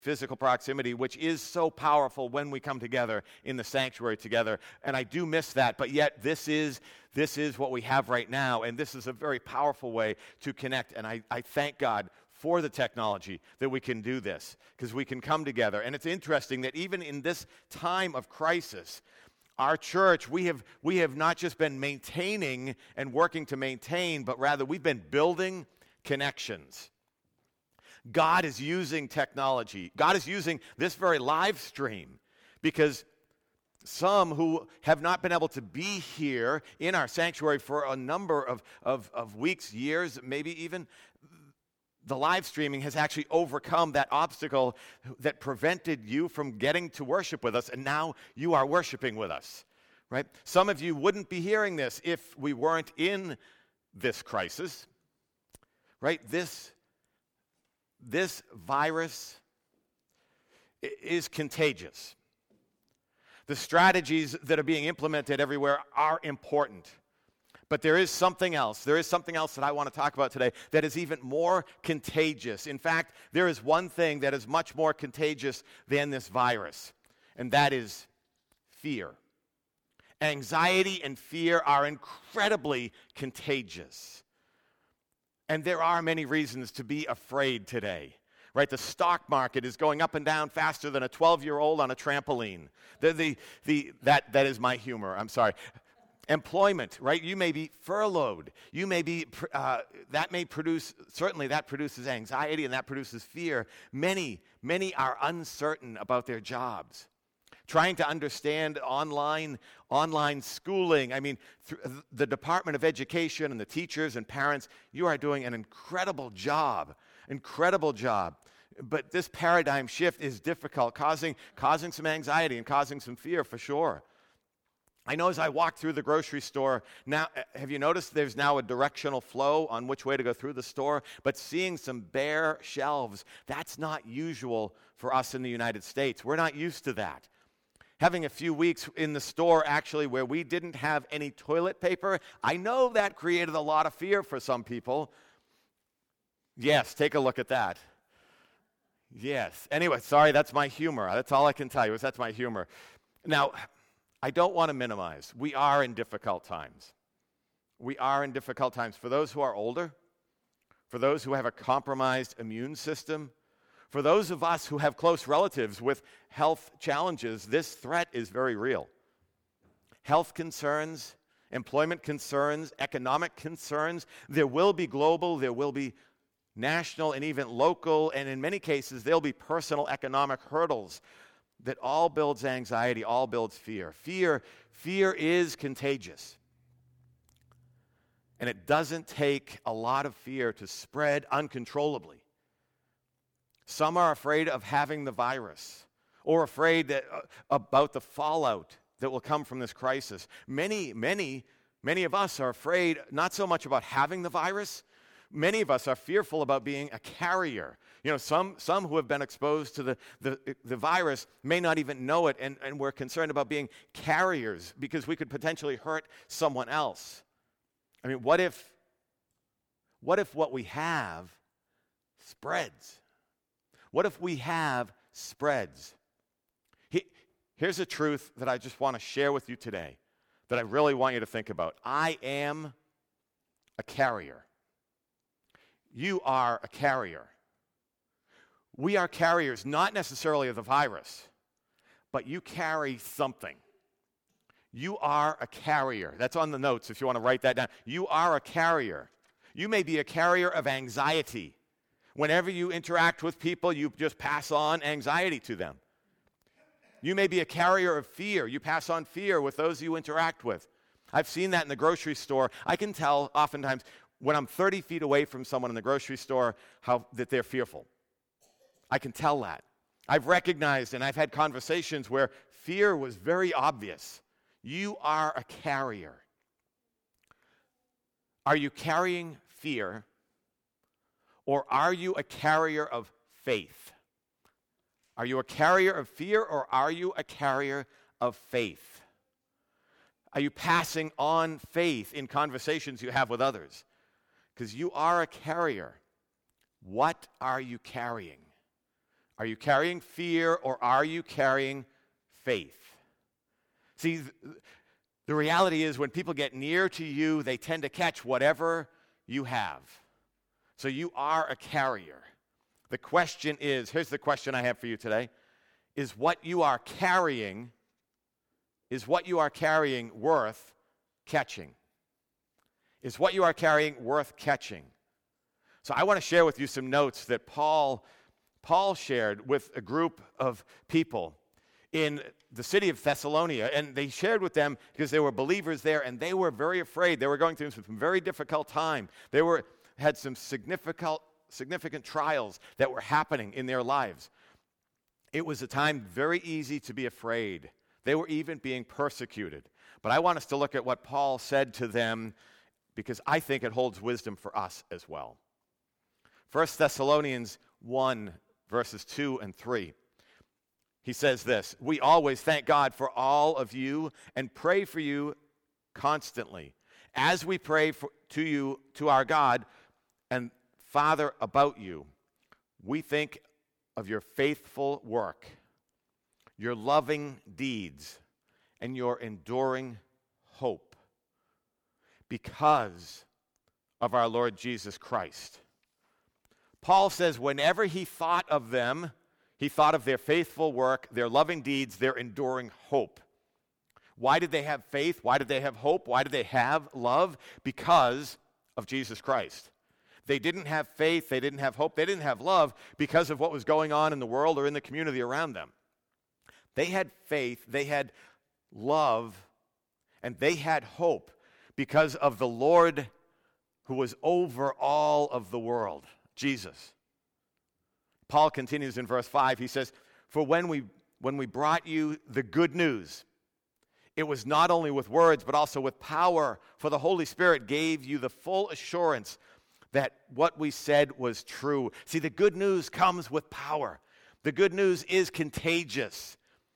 physical proximity, which is so powerful when we come together in the sanctuary together. And I do miss that, but yet this is what we have right now, and this is a very powerful way to connect. And I thank God for the technology that we can do this, because we can come together. And it's interesting that even in this time of crisis, our church, we have not just been maintaining and working to maintain, but rather we've been building connections. God is using technology. God is using this very live stream, because some who have not been able to be here in our sanctuary for a number of weeks, years, maybe even, the live streaming has actually overcome that obstacle that prevented you from getting to worship with us, and now you are worshiping with us, right? Some of you wouldn't be hearing this if we weren't in this crisis, right? This virus is contagious. The strategies that are being implemented everywhere are important. But there is something else. There is something else that I want to talk about today that is even more contagious. In fact, there is one thing that is much more contagious than this virus, and that is fear. Anxiety and fear are incredibly contagious. And there are many reasons to be afraid today. Right, the stock market is going up and down faster than a 12-year-old on a trampoline. That is my humor. I'm sorry. Employment, right? You may be furloughed. You may be, that may produce, certainly that produces anxiety and that produces fear. Many are uncertain about their jobs. Trying to understand online schooling. I mean, the Department of Education and the teachers and parents, you are doing an incredible job. But this paradigm shift is difficult, causing some anxiety and causing some fear for sure. I know as I walk through the grocery store, now, have you noticed there's now a directional flow on which way to go through the store? But seeing some bare shelves, that's not usual for us in the United States. We're not used to that. Having a few weeks in the store, actually, where we didn't have any toilet paper, I know that created a lot of fear for some people. Yes, take a look at that. Yes. Anyway, sorry, that's my humor. That's all I can tell you is that's my humor. Now, I don't want to minimize. We are in difficult times. We are in difficult times. For those who are older, for those who have a compromised immune system, for those of us who have close relatives with health challenges, this threat is very real. Health concerns, employment concerns, economic concerns, there will be global, there will be national and even local, and in many cases, there'll be personal economic hurdles that all builds anxiety, all builds fear. Fear is contagious. And it doesn't take a lot of fear to spread uncontrollably. Some are afraid of having the virus or afraid about the fallout that will come from this crisis. Many of us are afraid not so much about having the virus. Many of us are fearful about being a carrier. You know, some who have been exposed to the virus may not even know it, and we're concerned about being carriers because we could potentially hurt someone else. I mean, what if what we have spreads? What if we have spreads? Here's a truth that I just want to share with you today that I really want you to think about. I am a carrier. You are a carrier. We are carriers, not necessarily of the virus, but you carry something. You are a carrier. That's on the notes if you want to write that down. You are a carrier. You may be a carrier of anxiety. Whenever you interact with people, you just pass on anxiety to them. You may be a carrier of fear. You pass on fear with those you interact with. I've seen that in the grocery store. I can tell oftentimes when I'm 30 feet away from someone in the grocery store that they're fearful. I can tell that. I've recognized and I've had conversations where fear was very obvious. You are a carrier. Are you carrying fear, or are you a carrier of faith? Are you a carrier of fear, or are you a carrier of faith? Are you passing on faith in conversations you have with others? Because you are a carrier. What are you carrying? Are you carrying fear or are you carrying faith? See, the reality is when people get near to you, they tend to catch whatever you have. So you are a carrier. The question is, here's the question I have for you today. Is what you are carrying worth catching? Is what you are carrying worth catching? So I want to share with you some notes that Paul shared with a group of people in the city of Thessalonica, and they shared with them because they were believers there, and they were very afraid. They were going through some very difficult time. They had some significant trials that were happening in their lives. It was a time very easy to be afraid. They were even being persecuted. But I want us to look at what Paul said to them because I think it holds wisdom for us as well. 1 Thessalonians 1, verses 2 and 3. He says this, "We always thank God for all of you and pray for you constantly. As we pray to our God and Father about you, we think of your faithful work, your loving deeds, and your enduring hope because of our Lord Jesus Christ." Paul says whenever he thought of them, he thought of their faithful work, their loving deeds, their enduring hope. Why did they have faith? Why did they have hope? Why did they have love? Because of Jesus Christ. They didn't have faith, they didn't have hope, they didn't have love because of what was going on in the world or in the community around them. They had faith, they had love, and they had hope because of the Lord who was over all of the world, Jesus. Paul continues in verse 5, he says, "For when we brought you the good news, it was not only with words but also with power, for the Holy Spirit gave you the full assurance that what we said was true." See, the good news comes with power. The good news is contagious.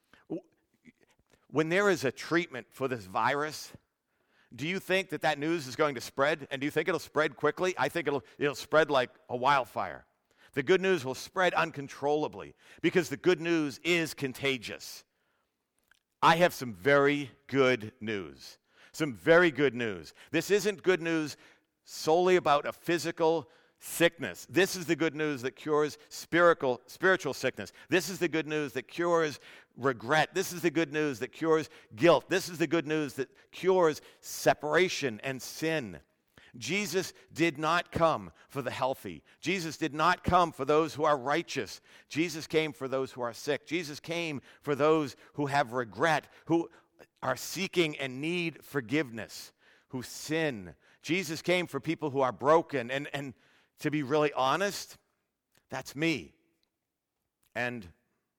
When there is a treatment for this virus, do you think that news is going to spread? And do you think it'll spread quickly? I think it'll spread like a wildfire. The good news will spread uncontrollably because the good news is contagious. I have some very good news. Some very good news. This isn't good news solely about a physical sickness. This is the good news that cures spiritual sickness. This is the good news that cures regret. This is the good news that cures guilt. This is the good news that cures separation and sin. Jesus did not come for the healthy. Jesus did not come for those who are righteous. Jesus came for those who are sick. Jesus came for those who have regret, who are seeking and need forgiveness, who sin. Jesus came for people who are broken. And to be really honest, that's me. And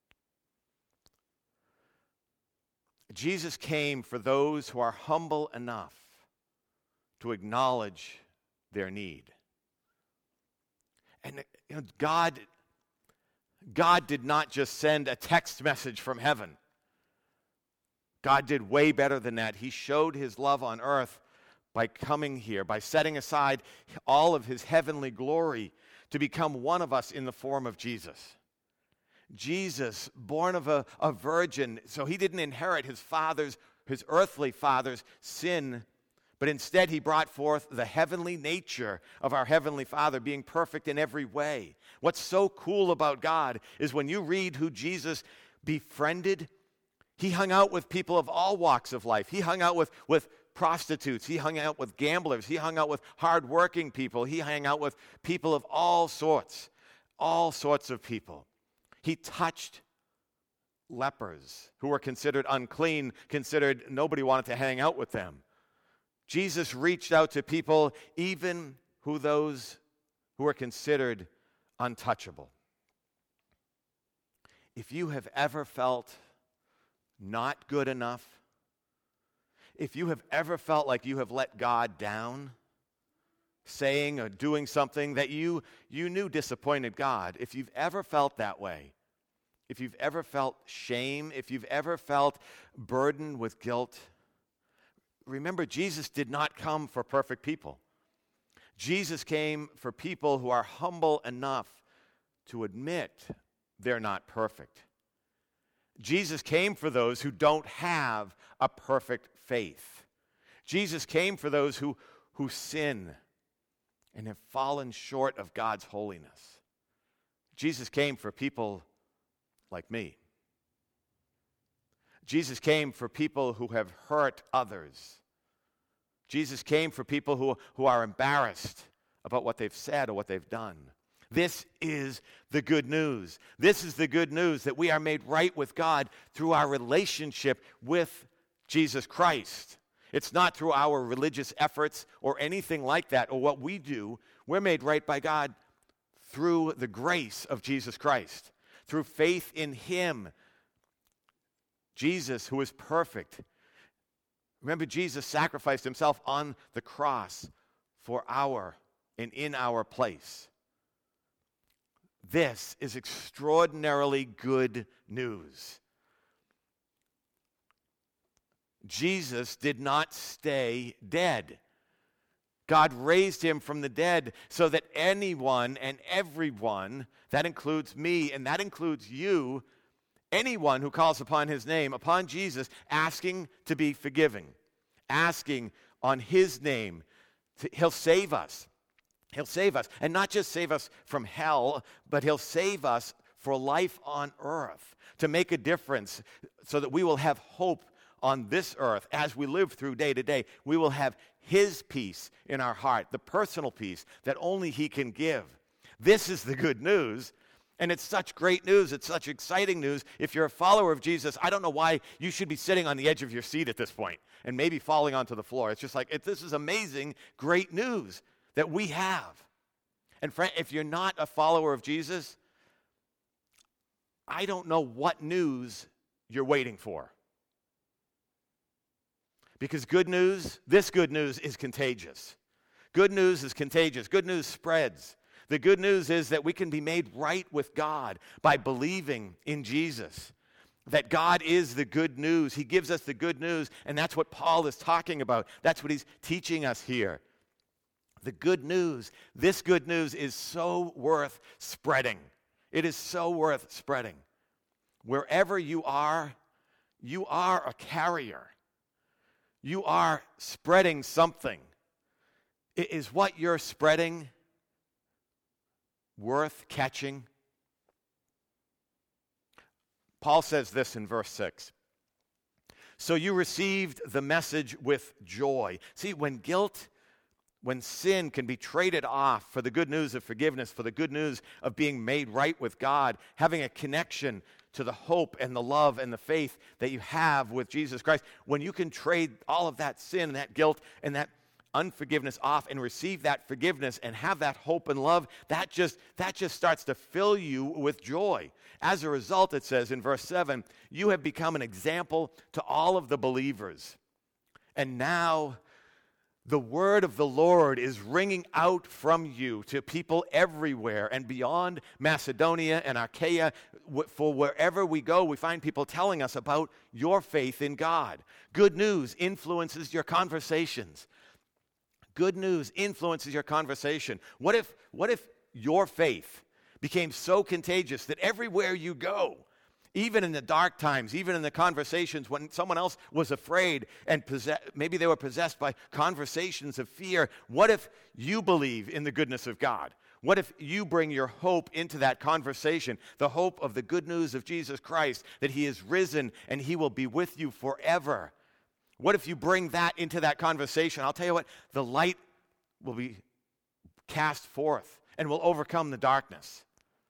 Jesus came for those who are humble enough to acknowledge their need. And God did not just send a text message from heaven. God did way better than that. He showed his love on earth by coming here, by setting aside all of his heavenly glory to become one of us in the form of Jesus. Jesus, born of a virgin, so he didn't inherit his earthly father's sin, but instead he brought forth the heavenly nature of our heavenly Father, being perfect in every way. What's so cool about God is when you read who Jesus befriended, he hung out with people of all walks of life. He hung out with prostitutes. He hung out with gamblers. He hung out with hardworking people. He hung out with people of all sorts of people. He touched lepers who were considered unclean, considered nobody wanted to hang out with them. Jesus reached out to people, even those who were considered untouchable. If you have ever felt not good enough, if you have ever felt like you have let God down, saying or doing something that you knew disappointed God, if you've ever felt that way, if you've ever felt shame, if you've ever felt burdened with guilt, remember, Jesus did not come for perfect people. Jesus came for people who are humble enough to admit they're not perfect. Jesus came for those who don't have a perfect faith. Jesus came for those who sin and have fallen short of God's holiness. Jesus came for people like me. Jesus came for people who have hurt others. Jesus came for people who are embarrassed about what they've said or what they've done. This is the good news. This is the good news that we are made right with God through our relationship with Jesus Christ. It's not through our religious efforts or anything like that or what we do. We're made right by God through the grace of Jesus Christ, through faith in Him. Jesus, who is perfect. Remember, Jesus sacrificed Himself on the cross for our and in our place. This is extraordinarily good news. Jesus did not stay dead. God raised Him from the dead so that anyone and everyone, that includes me and that includes you, anyone who calls upon His name, upon Jesus, asking to be forgiven, asking on His name, He'll save us. He'll save us. And not just save us from hell, but He'll save us for life on earth, to make a difference so that we will have hope on this earth as we live through day to day. We will have His peace in our heart, the personal peace that only He can give. This is the good news. And it's such great news. It's such exciting news. If you're a follower of Jesus, I don't know why you should be sitting on the edge of your seat at this point and maybe falling onto the floor. It's just like, this is amazing, great news that we have. And friend, if you're not a follower of Jesus, I don't know what news you're waiting for. Because good news, this good news is contagious. Good news is contagious. Good news spreads. The good news is that we can be made right with God by believing in Jesus. That God is the good news. He gives us the good news, and that's what Paul is talking about. That's what he's teaching us here. The good news, this good news is so worth spreading. It is so worth spreading. Wherever you are a carrier. You are spreading something. Is what you're spreading worth catching? Paul says this in verse 6. So you received the message with joy. See, when sin can be traded off for the good news of forgiveness, for the good news of being made right with God, having a connection to the hope and the love and the faith that you have with Jesus Christ, when you can trade all of that sin and that guilt and that unforgiveness off and receive that forgiveness and have that hope and love, that just starts to fill you with joy. As a result, it says in verse 7, you have become an example to all of the believers. And now the word of the Lord is ringing out from you to people everywhere and beyond Macedonia and Achaia. For wherever we go, we find people telling us about your faith in God. Good news influences your conversations. Good news influences your conversation. What if your faith became so contagious that everywhere you go, even in the dark times, even in the conversations when someone else was afraid and maybe they were possessed by conversations of fear, what if you believe in the goodness of God? What if you bring your hope into that conversation, the hope of the good news of Jesus Christ, that He is risen and He will be with you forever? What if you bring that into that conversation? I'll tell you what, the light will be cast forth and will overcome the darkness.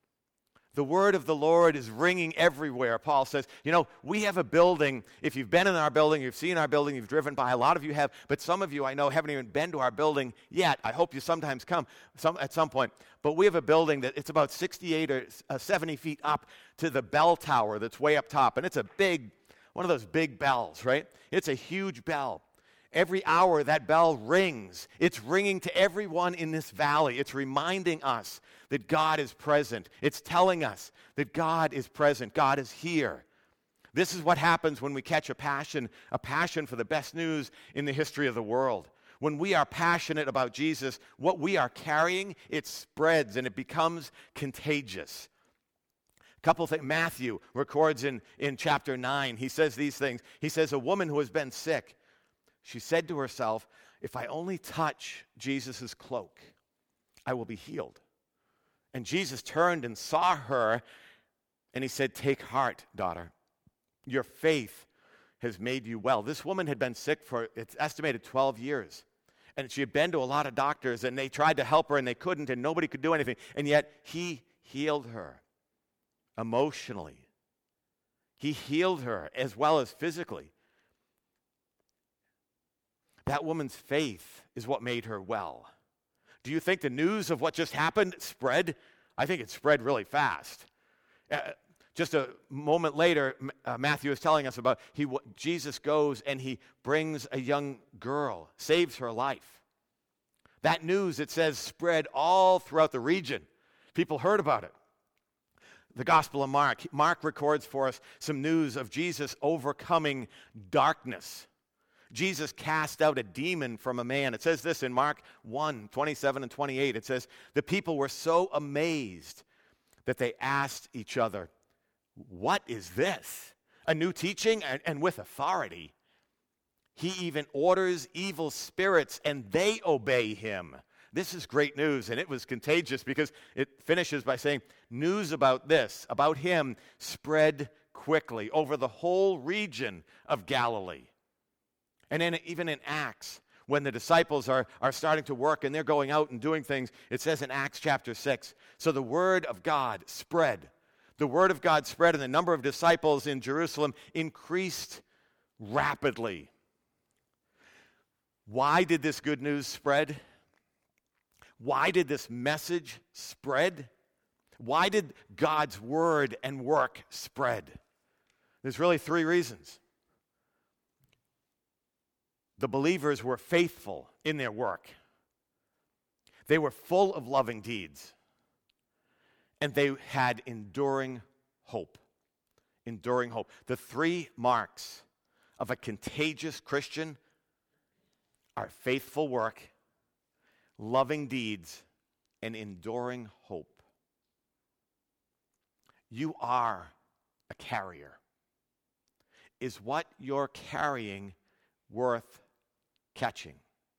The word of the Lord is ringing everywhere, Paul says. You know, we have a building. If you've been in our building, you've seen our building, you've driven by. A lot of you have, but some of you I know haven't even been to our building yet. I hope you sometimes come at some point. But we have a building that it's about 68 or 70 feet up to the bell tower that's way up top. And it's a big, one of those big bells, right? It's a huge bell. Every hour that bell rings, it's ringing to everyone in this valley. It's reminding us that God is present. It's telling us that God is present. God is here. This is what happens when we catch a passion for the best news in the history of the world. When we are passionate about Jesus, what we are carrying, it spreads and it becomes contagious. A couple things. Matthew records in chapter 9, he says these things. He says, a woman who has been sick, she said to herself, if I only touch Jesus' cloak, I will be healed. And Jesus turned and saw her, and he said, take heart, daughter. Your faith has made you well. This woman had been sick for, it's estimated, 12 years. And she had been to a lot of doctors, and they tried to help her, and they couldn't, and nobody could do anything. And yet, he healed her emotionally. He healed her as well as physically. That woman's faith is what made her well. Do you think the news of what just happened spread? I think it spread really fast. Just a moment later, Matthew is telling us about Jesus goes and he brings a young girl, saves her life. That news, it says, spread all throughout the region. People heard about it. The Gospel of Mark. Mark records for us some news of Jesus overcoming darkness. Jesus cast out a demon from a man. It says this in Mark 1, 27 and 28. It says, the people were so amazed that they asked each other, what is this? A new teaching and with authority. He even orders evil spirits and they obey him. This is great news, and it was contagious because it finishes by saying, news about this, about him, spread quickly over the whole region of Galilee. And then even in Acts, when the disciples are starting to work and they're going out and doing things, it says in Acts chapter 6, so the word of God spread. The word of God spread, and the number of disciples in Jerusalem increased rapidly. Why did this good news spread? Why did this message spread? Why did God's word and work spread? There's really three reasons. The believers were faithful in their work. They were full of loving deeds. And they had enduring hope. Enduring hope. The three marks of a contagious Christian are faithful work, loving deeds, and enduring hope. You are a carrier. Is what you're carrying worth catching?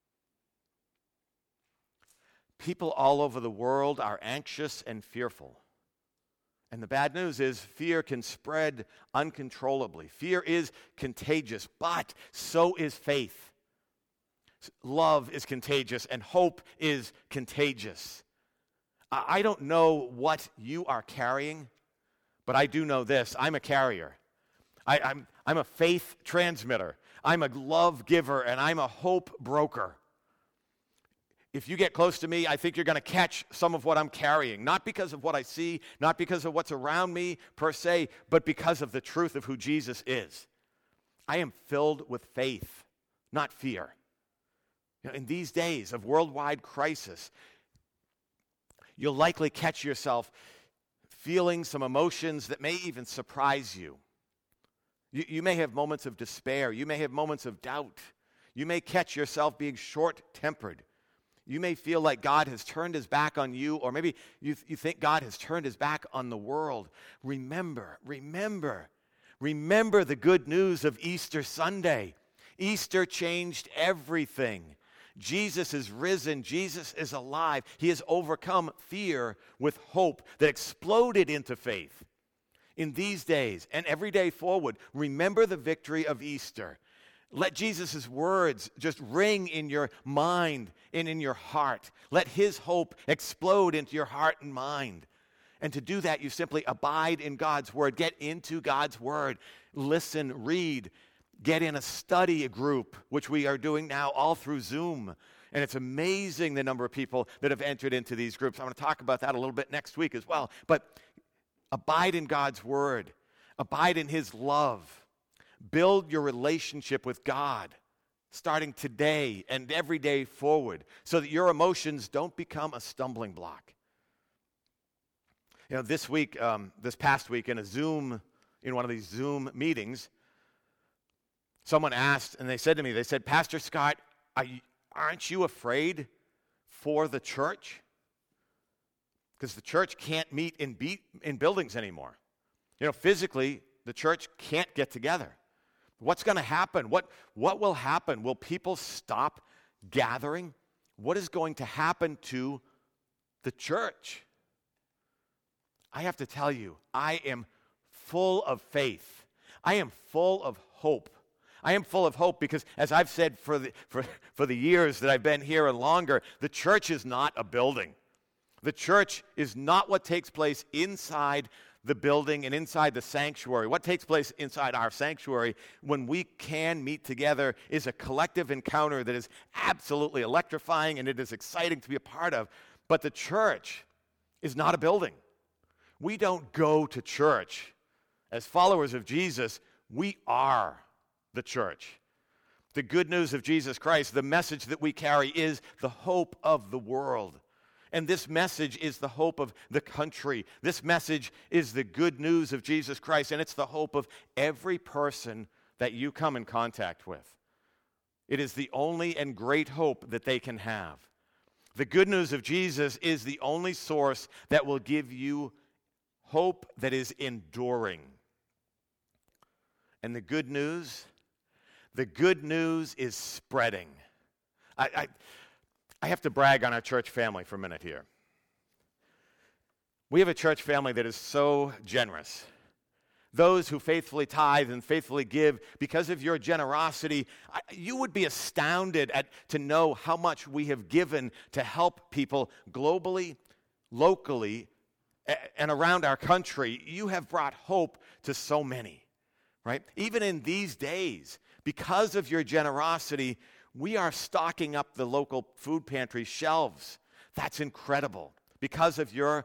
People all over the world are anxious and fearful. And the bad news is fear can spread uncontrollably. Fear is contagious, but so is faith. Love is contagious, and hope is contagious. I don't know what you are carrying, but I do know this. I'm a carrier. I'm a faith transmitter. I'm a love giver, and I'm a hope broker. If you get close to me, I think you're going to catch some of what I'm carrying. Not because of what I see, not because of what's around me per se, but because of the truth of who Jesus is. I am filled with faith, not fear. In these days of worldwide crisis, you'll likely catch yourself feeling some emotions that may even surprise you. You may have moments of despair. You may have moments of doubt. You may catch yourself being short-tempered. You may feel like God has turned his back on you, or maybe you think God has turned his back on the world. Remember the good news of Easter Sunday. Easter changed everything. Jesus is risen. Jesus is alive. He has overcome fear with hope that exploded into faith. In these days and every day forward, remember the victory of Easter. Let Jesus' words just ring in your mind and in your heart. Let his hope explode into your heart and mind. And to do that, you simply abide in God's word. Get into God's word. Listen, read. Get in a study group, which we are doing now all through Zoom. And it's amazing the number of people that have entered into these groups. I'm going to talk about that a little bit next week as well. But abide in God's word. Abide in his love. Build your relationship with God starting today and every day forward so that your emotions don't become a stumbling block. You know, this past week in one of these Zoom meetings, someone asked, and they said to me, Pastor Scott, aren't you afraid for the church? Because the church can't meet in buildings anymore. Physically, the church can't get together. What's going to happen? What will happen? Will people stop gathering? What is going to happen to the church? I have to tell you, I am full of faith. I am full of hope. I am full of hope because, as I've said for the years that I've been here and longer, the church is not a building. The church is not what takes place inside the building and inside the sanctuary. What takes place inside our sanctuary when we can meet together is a collective encounter that is absolutely electrifying and it is exciting to be a part of. But the church is not a building. We don't go to church. As followers of Jesus, we are the church. The good news of Jesus Christ, the message that we carry, is the hope of the world. And this message is the hope of the country. This message is the good news of Jesus Christ, and it's the hope of every person that you come in contact with. It is the only and great hope that they can have. The good news of Jesus is the only source that will give you hope that is enduring. And the good news is spreading. I have to brag on our church family for a minute here. We have a church family that is so generous. Those who faithfully tithe and faithfully give, because of your generosity, you would be astounded to know how much we have given to help people globally, locally, and around our country. You have brought hope to so many, right? Even in these days, because of your generosity, we are stocking up the local food pantry shelves. That's incredible because of your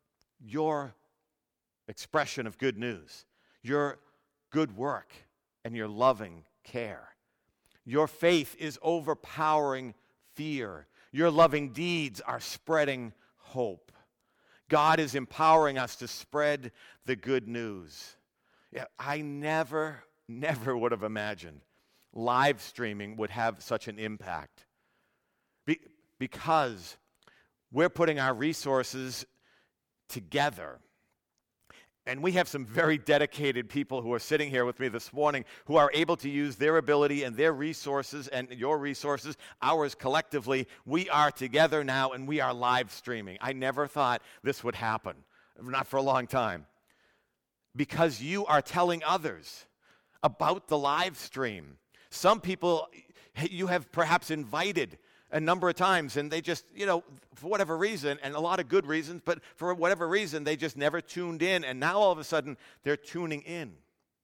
expression of good news, your good work, and your loving care. Your faith is overpowering fear. Your loving deeds are spreading hope. God is empowering us to spread the good news. Yeah, I never would have imagined live streaming would have such an impact because we're putting our resources together. And we have some very dedicated people who are sitting here with me this morning who are able to use their ability and their resources and your resources, ours collectively. We are together now and we are live streaming. I never thought this would happen, not for a long time, because you are telling others about the live stream. Some people you have perhaps invited a number of times, and they just, for whatever reason, and a lot of good reasons, but for whatever reason, they just never tuned in, and now all of a sudden, they're tuning in.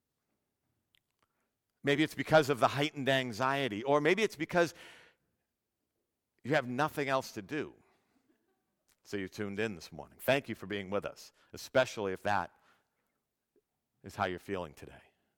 Maybe it's because of the heightened anxiety, or maybe it's because you have nothing else to do. So you tuned in this morning. Thank you for being with us, especially if that is how you're feeling today.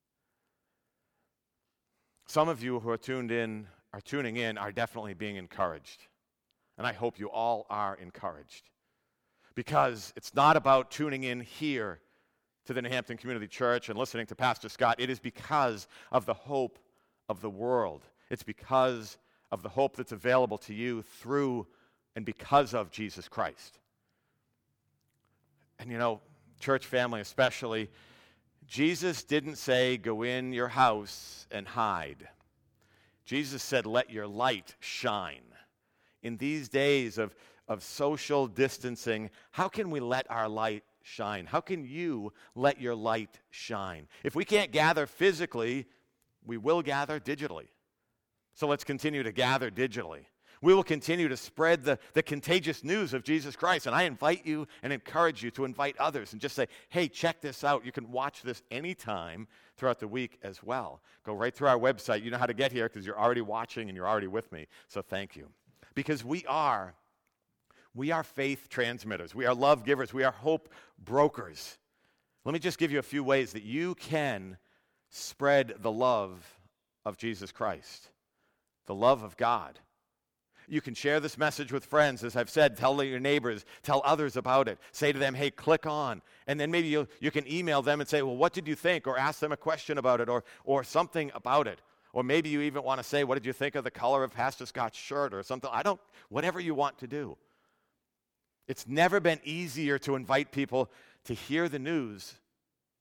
Some of you who are tuning in are definitely being encouraged. And I hope you all are encouraged. Because it's not about tuning in here to the New Hampton Community Church and listening to Pastor Scott. It is because of the hope of the world. It's because of the hope that's available to you through and because of Jesus Christ. And church family especially, Jesus didn't say, go in your house and hide. Jesus said, let your light shine. In these days of social distancing, how can we let our light shine? How can you let your light shine? If we can't gather physically, we will gather digitally. So let's continue to gather digitally. We will continue to spread the contagious news of Jesus Christ. And I invite you and encourage you to invite others and just say, hey, check this out. You can watch this anytime throughout the week as well. Go right through our website. You know how to get here because you're already watching and you're already with me. So thank you. Because we are faith transmitters. We are love givers. We are hope brokers. Let me just give you a few ways that you can spread the love of Jesus Christ, the love of God. You can share this message with friends, as I've said. Tell your neighbors. Tell others about it. Say to them, hey, click on. And then maybe you can email them and say, well, what did you think? Or ask them a question about it or something about it. Or maybe you even want to say, what did you think of the color of Pastor Scott's shirt or something? Whatever you want to do. It's never been easier to invite people to hear the news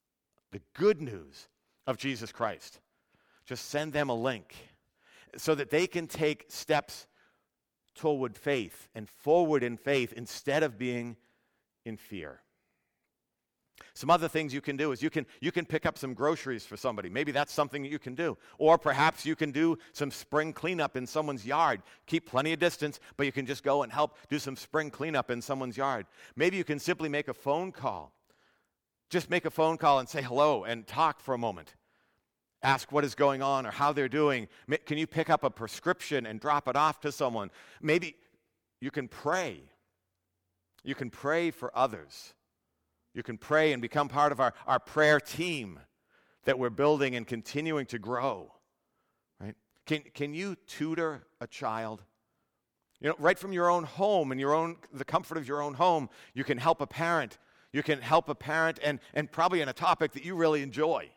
the good news of Jesus Christ. Just send them a link so that they can take steps toward faith and forward in faith instead of being in fear. Some other things you can do is you can pick up some groceries for somebody. Maybe that's something that you can do. Or perhaps you can do some spring cleanup in someone's yard. Keep plenty of distance, but you can just go and help do some spring cleanup in someone's yard. Maybe you can simply make a phone call. Just make a phone call and say hello and talk for a moment. Ask what is going on or how they're doing. Can you pick up a prescription and drop it off to someone? Maybe you can pray. You can pray for others. You can pray and become part of our prayer team that we're building and continuing to grow. Right? Can you tutor a child? Right from your own home and the comfort of your own home, you can help a parent. You can help a parent and probably in a topic that you really enjoy.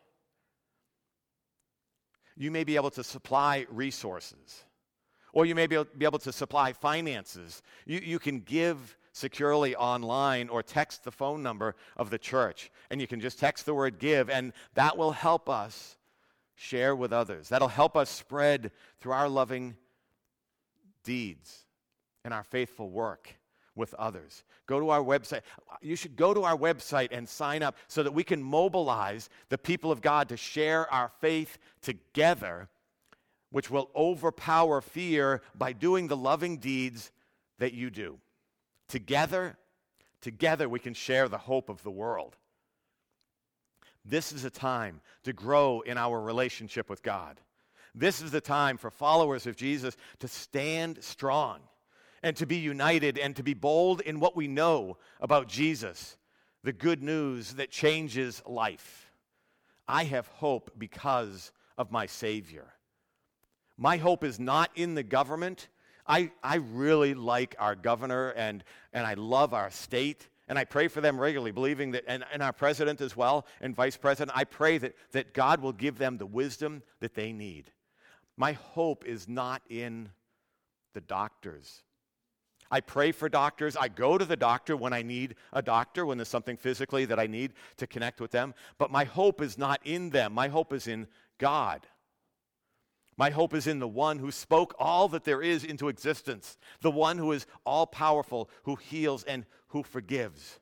You may be able to supply resources, or you may be able to supply finances. You can give securely online or text the phone number of the church, and you can just text the word give, and that will help us share with others. That'll help us spread through our loving deeds and our faithful work with others. Go to our website. You should go to our website and sign up so that we can mobilize the people of God to share our faith together, which will overpower fear by doing the loving deeds that you do. Together we can share the hope of the world. This is a time to grow in our relationship with God. This is the time for followers of Jesus to stand strong and to be united and to be bold in what we know about Jesus, the good news that changes life. I have hope because of my Savior. My hope is not in the government. I really like our governor and I love our state, and I pray for them regularly, believing that, and our president as well, and vice president. I pray that God will give them the wisdom that they need. My hope is not in the doctors. I pray for doctors. I go to the doctor when I need a doctor, when there's something physically that I need to connect with them. But my hope is not in them. My hope is in God. My hope is in the one who spoke all that there is into existence, the one who is all-powerful, who heals and who forgives.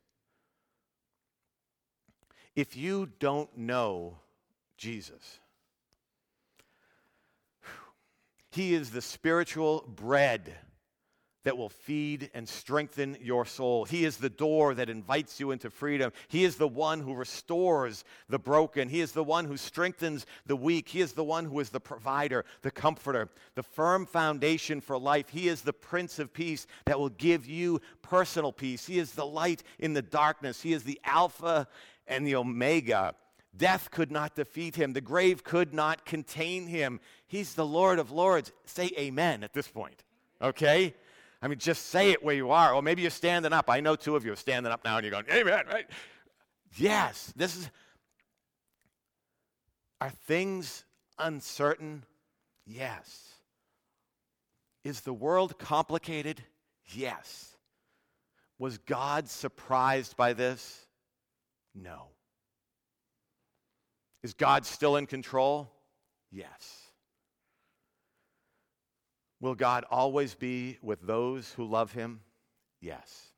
If you don't know Jesus, he is the spiritual bread that will feed and strengthen your soul. He is the door that invites you into freedom. He is the one who restores the broken. He is the one who strengthens the weak. He is the one who is the provider, the comforter, the firm foundation for life. He is the Prince of Peace that will give you personal peace. He is the light in the darkness. He is the Alpha and the Omega. Death could not defeat him. The grave could not contain him. He's the Lord of Lords. Say amen at this point, okay? I mean, just say it where you are. Or maybe you're standing up. I know two of you are standing up now and you're going, amen, right? Yes, are things uncertain? Yes. Is the world complicated? Yes. Was God surprised by this? No. Is God still in control? Yes. Will God always be with those who love him? Yes.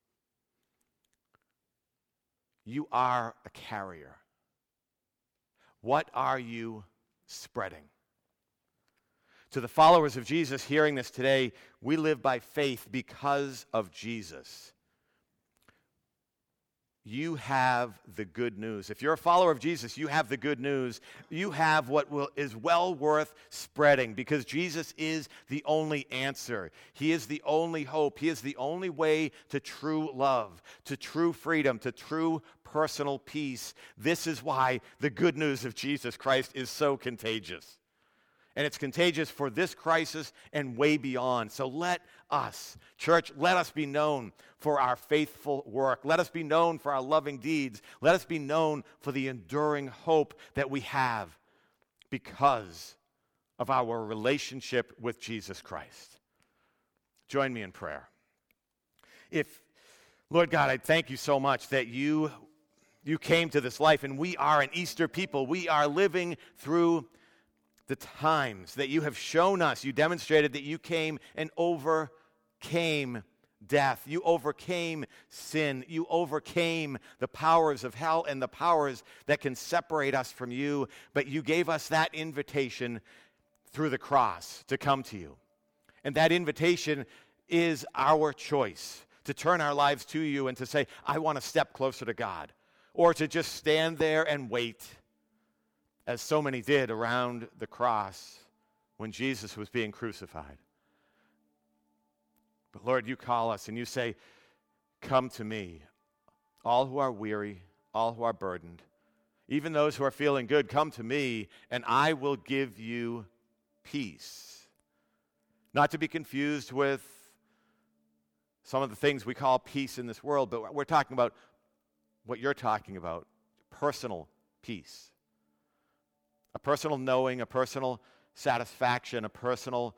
You are a carrier. What are you spreading? To the followers of Jesus hearing this today, we live by faith because of Jesus. You have the good news. If you're a follower of Jesus, you have the good news. You have what is well worth spreading, because Jesus is the only answer. He is the only hope. He is the only way to true love, to true freedom, to true personal peace. This is why the good news of Jesus Christ is so contagious. And it's contagious for this crisis and way beyond. So let us, church, let us be known for our faithful work. Let us be known for our loving deeds. Let us be known for the enduring hope that we have because of our relationship with Jesus Christ. Join me in prayer. Lord God, I thank you so much that you You came to this life, and we are an Easter people. We are living through the times that you have shown us. You demonstrated that you came and overcame death. You overcame sin. You overcame the powers of hell and the powers that can separate us from you. But you gave us that invitation through the cross to come to you. And that invitation is our choice to turn our lives to you and to say, I want to step closer to God. Or to just stand there and wait, as so many did around the cross when Jesus was being crucified. But Lord, you call us and you say, come to me, all who are weary, all who are burdened, even those who are feeling good, come to me and I will give you peace. Not to be confused with some of the things we call peace in this world, but we're talking about what you're talking about, personal peace. A personal knowing, a personal satisfaction, a personal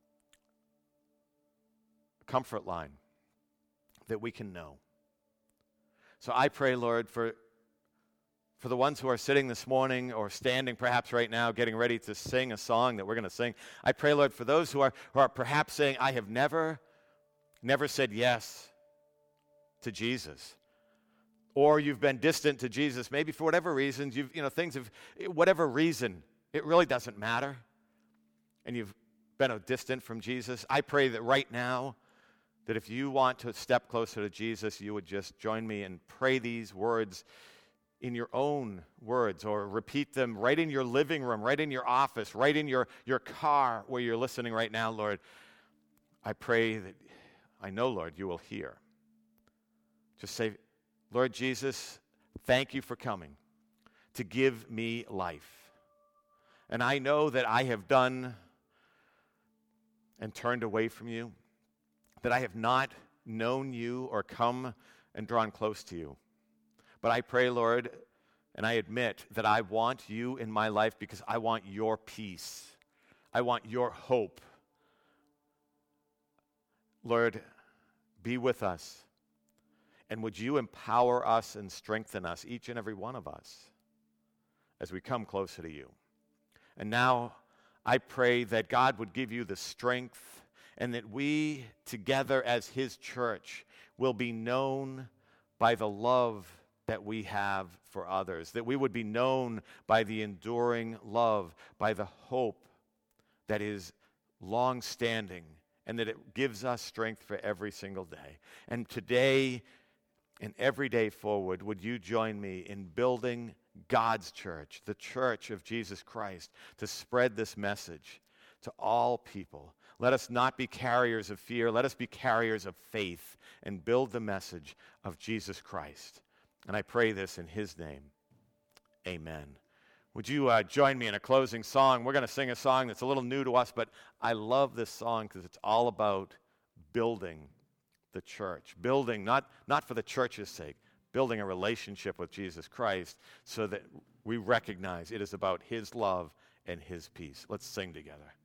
comfort line that we can know. So I pray, Lord, for the ones who are sitting this morning or standing perhaps right now getting ready to sing a song that we're going to sing. I pray, Lord, for those who are perhaps saying, I have never said yes to Jesus. Or you've been distant to Jesus, maybe for whatever reasons, whatever reason, it really doesn't matter. And you've been distant from Jesus. I pray that right now, that if you want to step closer to Jesus, you would just join me and pray these words in your own words, or repeat them right in your living room, right in your office, right in your car where you're listening right now, Lord. I pray that, I know, Lord, you will hear. Just say, Lord Jesus, thank you for coming to give me life. And I know that I have done and turned away from you, that I have not known you or come and drawn close to you. But I pray, Lord, and I admit that I want you in my life because I want your peace. I want your hope. Lord, be with us. And would you empower us and strengthen us, each and every one of us, as we come closer to you. And now I pray that God would give you the strength and that we together as his church will be known by the love that we have for others, that we would be known by the enduring love, by the hope that is long-standing, and that it gives us strength for every single day. And today and every day forward, would you join me in building God's church, the church of Jesus Christ, to spread this message to all people. Let us not be carriers of fear. Let us be carriers of faith and build the message of Jesus Christ. And I pray this in his name. Amen. Would you join me in a closing song? We're going to sing a song that's a little new to us, but I love this song because it's all about building the church. Building, not for the church's sake, building a relationship with Jesus Christ so that we recognize it is about his love and his peace. Let's sing together.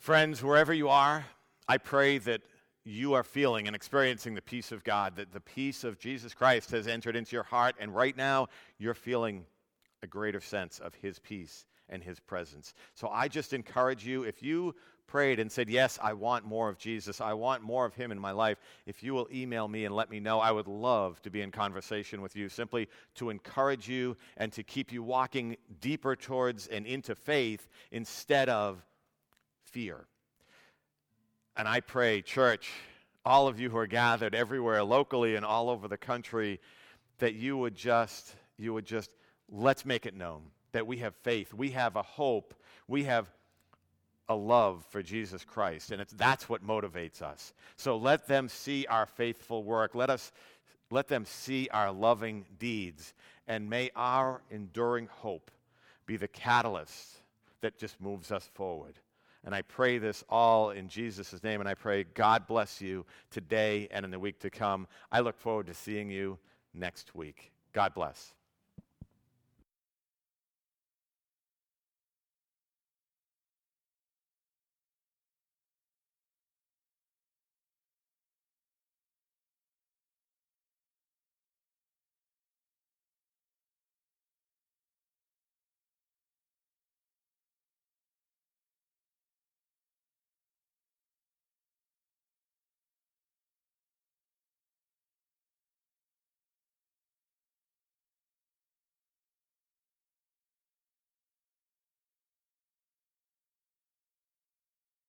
Friends, wherever you are, I pray that you are feeling and experiencing the peace of God, that the peace of Jesus Christ has entered into your heart, and right now you're feeling a greater sense of his peace and his presence. So I just encourage you, if you prayed and said, yes, I want more of Jesus, I want more of him in my life, if you will email me and let me know, I would love to be in conversation with you, simply to encourage you and to keep you walking deeper towards and into faith instead of fear. And I pray, church, all of you who are gathered everywhere, locally and all over the country, that you would just, let's make it known that we have faith, we have a hope, we have a love for Jesus Christ, and that's what motivates us. So let them see our faithful work. Let them see our loving deeds, and may our enduring hope be the catalyst that just moves us forward. And I pray this all in Jesus' name, and I pray God bless you today and in the week to come. I look forward to seeing you next week. God bless.